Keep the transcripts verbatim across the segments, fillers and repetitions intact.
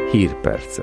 Hírpercek.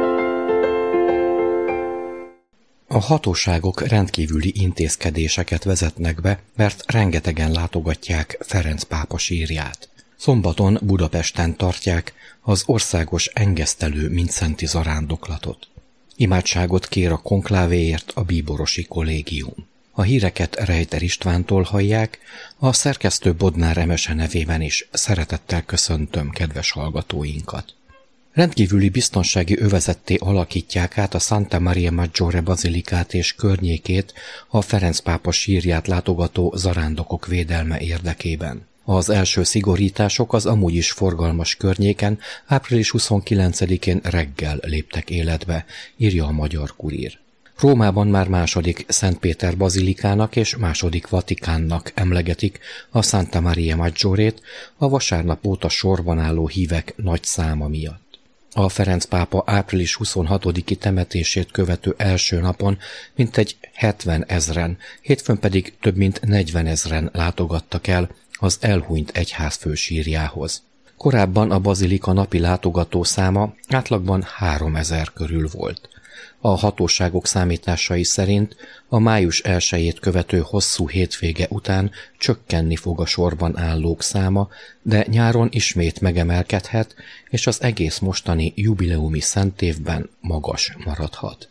A hatóságok rendkívüli intézkedéseket vezetnek be, mert rengetegen látogatják Ferenc pápa sírját. Szombaton Budapesten tartják az országos engesztelő mindszenti zarándoklatot. Imádságot kér a konklávéért a bíborosi kollégium. A híreket Rejter Istvántól hallják, a szerkesztő Bodnár Emese nevében is szeretettel köszöntöm kedves hallgatóinkat. Rendkívüli biztonsági övezetté alakítják át a Santa Maria Maggiore bazilikát és környékét a Ferenc pápa sírját látogató zarándokok védelme érdekében. Az első szigorítások az amúgy is forgalmas környéken április huszonkilencedikén reggel léptek életbe, írja a Magyar Kurír. Rómában már második Szent Péter bazilikának és második Vatikánnak emlegetik a Santa Maria Maggiorét a vasárnap óta sorban álló hívek nagy száma miatt. A Ferenc pápa április huszonhatodiki temetését követő első napon mintegy hetven ezren, hétfőn pedig több mint negyven ezren látogattak el az elhunyt egyházfő sírjához. Korábban a bazilika napi látogató száma átlagban háromezer körül volt. A hatóságok számításai szerint a május elsejét követő hosszú hétvége után csökkenni fog a sorban állók száma, de nyáron ismét megemelkedhet, és az egész mostani jubileumi szentévben magas maradhat.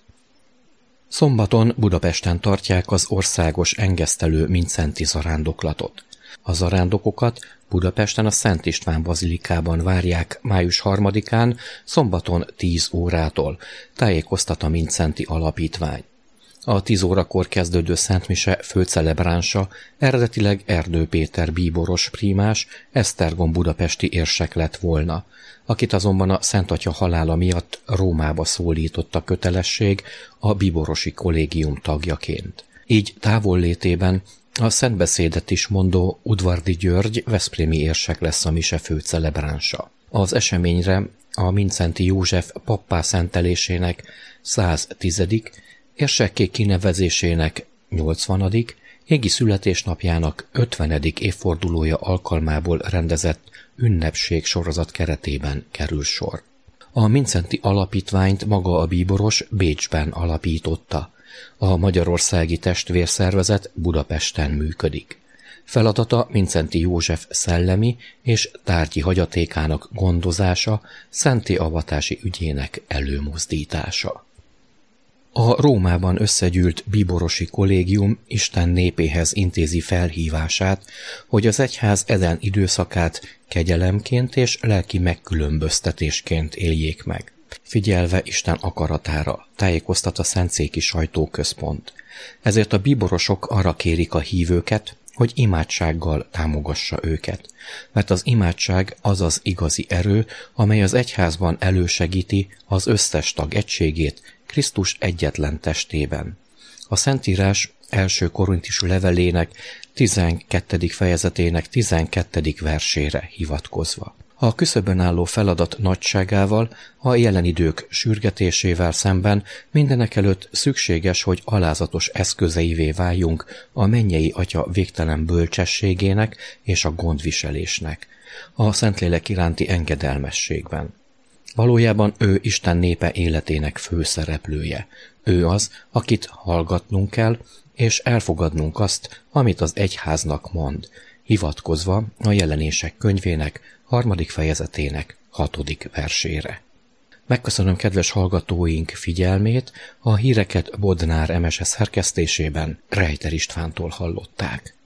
Szombaton Budapesten tartják az országos engesztelő mindszenti zarándoklatot. A zarándokokat Budapesten a Szent István bazilikában várják május harmadikán, szombaton tíz órától, tájékoztat a Mindszenti Alapítvány. A tíz órakor kezdődő szentmise főcelebránsa eredetileg Erdő Péter bíboros prímás, Esztergom budapesti érsek lett volna, akit azonban a Szent Atya halála miatt Rómába szólított a kötelesség a bíborosi kollégium tagjaként. Így távollétében a szentbeszédet is mondó Udvardi György veszprémi érsek lesz a mise főcelebránsa. Az eseményre a Mindszenti József pappá szentelésének száztizedik, érsekké kinevezésének nyolcvanadik, égi születésnapjának ötvenedik évfordulója alkalmából rendezett ünnepség sorozat keretében kerül sor. A Mindszenti Alapítványt maga a bíboros Bécsben alapította. A magyarországi testvérszervezet Budapesten működik. Feladata Mindszenti József szellemi és tárgyi hagyatékának gondozása, szentté avatási ügyének előmozdítása. A Rómában összegyűlt bíborosi kollégium Isten népéhez intézi felhívását, hogy az egyház ezen időszakát kegyelemként és lelki megkülönböztetésként éljék meg. Figyelve Isten akaratára, tájékoztat a Szentszéki Sajtóközpont. Ezért a bíborosok arra kérik a hívőket, hogy imádsággal támogassa őket, mert az imádság az az igazi erő, amely az egyházban elősegíti az összes tag egységét Krisztus egyetlen testében. A Szentírás első korintusi levelének tizenkettedik fejezetének tizenkettedik versére hivatkozva. A küszöbön álló feladat nagyságával, a jelen idők sürgetésével szemben mindenekelőtt szükséges, hogy alázatos eszközeivé váljunk a mennyei Atya végtelen bölcsességének és a gondviselésnek, a Szentlélek iránti engedelmességben. Valójában ő Isten népe életének főszereplője. Ő az, akit hallgatnunk kell, és elfogadnunk azt, amit az egyháznak mond, hivatkozva a Jelenések könyvének harmadik fejezetének hatodik versére. Megköszönöm kedves hallgatóink figyelmét, a híreket Bodnár Emese szerkesztésében Rejter Istvántól hallották.